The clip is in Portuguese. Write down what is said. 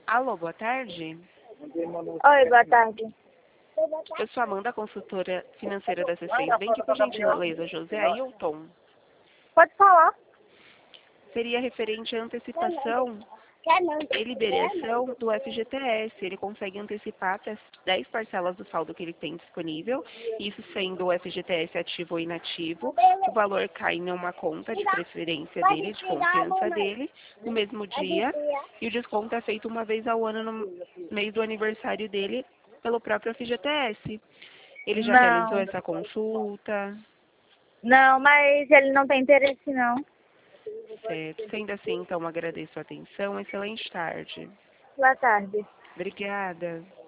Alô, boa tarde. Oi, boa tarde. Eu sou Amanda, consultora financeira da C6 Bank, por gentileza, José Ailton. Pode falar. Seria referente à antecipação e liberação do FGTS. Ele consegue antecipar até 10 parcelas do saldo que ele tem disponível, isso sendo o FGTS ativo ou inativo. O valor cai em uma conta de preferência dele, de confiança dele, no mesmo dia, e o desconto é feito uma vez ao ano no mês do aniversário dele pelo próprio FGTS. Ele já realizou essa consulta? Não, mas ele não tem interesse, não. Certo. Sendo assim, então, agradeço a atenção. Excelente tarde. Boa tarde. Obrigada.